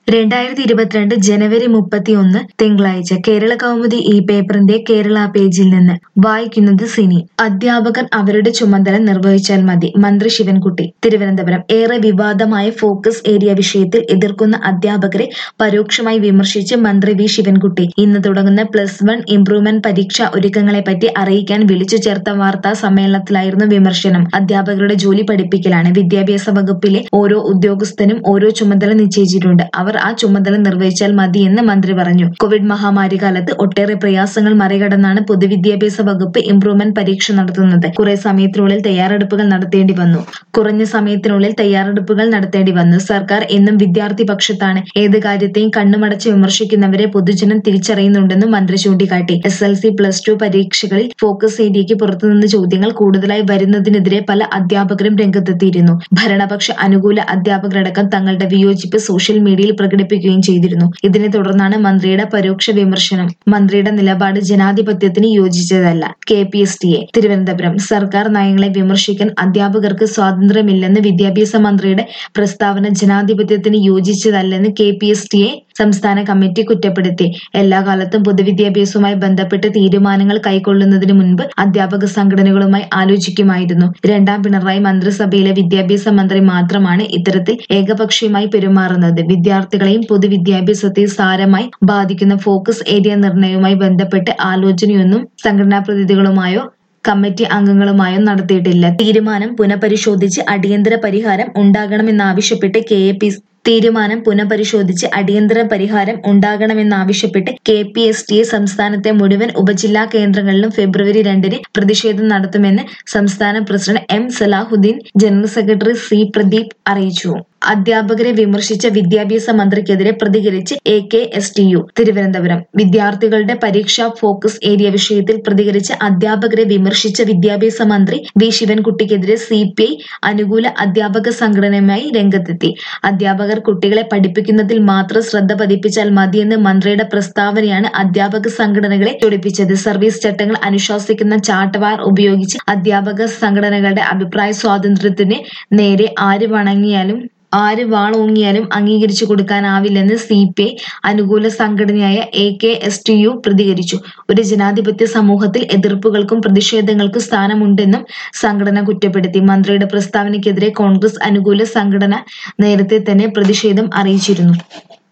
2022 ജനുവരി 31 തിങ്കളാഴ്ച കേരള കൗമുദി ഈ പേപ്പറിന്റെ കേരള പേജിൽ നിന്ന് വായിക്കുന്നത് സിനി. അധ്യാപകർ അവരുടെ ചുമതല നിർവഹിച്ചാൽ മതി. മന്ത്രി ശിവൻകുട്ടി. തിരുവനന്തപുരം. ഏറെ വിവാദമായ ഫോക്കസ് ഏരിയ വിഷയത്തിൽ എതിർക്കുന്ന അധ്യാപകരെ പരോക്ഷമായി വിമർശിച്ച് മന്ത്രി വി ശിവൻകുട്ടി. ഇന്ന് തുടങ്ങുന്ന +1 ഇംപ്രൂവ്മെന്റ് പരീക്ഷാ ഒരുക്കങ്ങളെപ്പറ്റി അറിയിക്കാൻ വിളിച്ചു ചേർത്ത വാർത്താ സമ്മേളനത്തിലായിരുന്നു വിമർശനം. അധ്യാപകരുടെ ജോലി പഠിപ്പിക്കലാണ്. വിദ്യാഭ്യാസ വകുപ്പിലെ ഓരോ ഉദ്യോഗസ്ഥനും ഓരോ ചുമതല നിശ്ചയിച്ചിട്ടുണ്ട്. അവർ ആ ചുമതല നിർവഹിച്ചാൽ മതിയെന്ന് മന്ത്രി പറഞ്ഞു. കോവിഡ് മഹാമാരി കാലത്ത് ഒട്ടേറെ പ്രയാസങ്ങൾ മറികടന്നാണ് പൊതുവിദ്യാഭ്യാസ വകുപ്പ് ഇംപ്രൂവ്മെന്റ് പരീക്ഷ നടത്തുന്നത്. കുറഞ്ഞ സമയത്തിനുള്ളിൽ തയ്യാറെടുപ്പുകൾ നടത്തേണ്ടി വന്നു. സർക്കാർ എന്നും വിദ്യാർത്ഥി പക്ഷത്താണ്. ഏത് കാര്യത്തെയും കണ്ണുമടച്ച് വിമർശിക്കുന്നവരെ പൊതുജനം തിരിച്ചറിയുന്നുണ്ടെന്നും മന്ത്രി ചൂണ്ടിക്കാട്ടി. SSLC, +2 പരീക്ഷകളിൽ ഫോക്കസ് ഏരിയയ്ക്ക് പുറത്തുനിന്ന് ചോദ്യങ്ങൾ കൂടുതലായി വരുന്നതിനെതിരെ പല അധ്യാപകരും രംഗത്തെത്തിയിരുന്നു. ഭരണപക്ഷ അനുകൂല അധ്യാപകരടക്കം തങ്ങളുടെ വിയോജിപ്പ് സോഷ്യൽ മീഡിയയിൽ പ്രകടിപ്പിക്കുകയും ചെയ്തിരുന്നു. ഇതിനെ തുടർന്നാണ് മന്ത്രിയുടെ പരോക്ഷ വിമർശനം. മന്ത്രിയുടെ നിലപാട് ജനാധിപത്യത്തിന് യോജിച്ചതല്ല. KPSTA. തിരുവനന്തപുരം. സർക്കാർ നയങ്ങളെ വിമർശിക്കാൻ അധ്യാപകർക്ക് സ്വാതന്ത്ര്യമില്ലെന്ന് വിദ്യാഭ്യാസ മന്ത്രിയുടെ പ്രസ്താവന ജനാധിപത്യത്തിന് യോജിച്ചതല്ലെന്ന് KPSTA സംസ്ഥാന കമ്മിറ്റി കുറ്റപ്പെടുത്തി. എല്ലാ കാലത്തും പൊതുവിദ്യാഭ്യാസവുമായി ബന്ധപ്പെട്ട് തീരുമാനങ്ങൾ കൈക്കൊള്ളുന്നതിന് മുൻപ് അധ്യാപക സംഘടനകളുമായി ആലോചിക്കുമായിരുന്നു. രണ്ടാം പിണറായി മന്ത്രിസഭയിലെ വിദ്യാഭ്യാസ മന്ത്രി മാത്രമാണ് ഇത്തരത്തിൽ ഏകപക്ഷീയമായി പെരുമാറുന്നത്. വിദ്യാർത്ഥികളെയും പൊതുവിദ്യാഭ്യാസത്തെയും സാരമായി ബാധിക്കുന്ന ഫോക്കസ് ഏരിയ നിർണയവുമായി ബന്ധപ്പെട്ട് ആലോചനയൊന്നും സംഘടനാ പ്രതിനിധികളുമായോ കമ്മിറ്റി അംഗങ്ങളുമായോ നടത്തിയിട്ടില്ല. തീരുമാനം പുനഃപരിശോധിച്ച് അടിയന്തര പരിഹാരം ഉണ്ടാകണമെന്നാവശ്യപ്പെട്ട് KPSTA സംസ്ഥാനത്തെ മുഴുവൻ ഉപജില്ലാ കേന്ദ്രങ്ങളിലും ഫെബ്രുവരി 2-ന് പ്രതിഷേധം നടത്തുമെന്ന് സംസ്ഥാന president M. Salahuddin, general secretary C. Pradeep അറിയിച്ചു. അധ്യാപകരെ വിമർശിച്ച വിദ്യാഭ്യാസ മന്ത്രിക്കെതിരെ പ്രതികരിച്ച് AKSTU. തിരുവനന്തപുരം. വിദ്യാർത്ഥികളുടെ പരീക്ഷാ ഫോക്കസ് ഏരിയ വിഷയത്തിൽ പ്രതികരിച്ച് അധ്യാപകരെ വിമർശിച്ച വിദ്യാഭ്യാസ മന്ത്രി വി ശിവൻകുട്ടിക്കെതിരെ CPI അനുകൂല അധ്യാപക സംഘടനയുമായി രംഗത്തെത്തി. അധ്യാപകർ കുട്ടികളെ പഠിപ്പിക്കുന്നതിൽ മാത്രം ശ്രദ്ധ പതിപ്പിച്ചാൽ മതിയെന്ന് മന്ത്രിയുടെ പ്രസ്താവനയാണ് അധ്യാപക സംഘടനകളെ ചൊടിപ്പിച്ചത്. സർവീസ് ചട്ടങ്ങൾ അനുശാസിക്കുന്ന ചാട്ടവാർ ഉപയോഗിച്ച് അധ്യാപക സംഘടനകളുടെ അഭിപ്രായ സ്വാതന്ത്ര്യത്തിന് നേരെ ആര് വാളോങ്ങിയാലും അംഗീകരിച്ചു കൊടുക്കാനാവില്ലെന്ന് CPI അനുകൂല സംഘടനയായ AKSTU പ്രതികരിച്ചു. ഒരു ജനാധിപത്യ സമൂഹത്തിൽ എതിർപ്പുകൾക്കും പ്രതിഷേധങ്ങൾക്കും സ്ഥാനമുണ്ടെന്നും സംഘടന കുറ്റപ്പെടുത്തി. മന്ത്രിയുടെ പ്രസ്താവനയ്ക്കെതിരെ കോൺഗ്രസ് അനുകൂല സംഘടന നേരത്തെ തന്നെ പ്രതിഷേധം അറിയിച്ചിരുന്നു.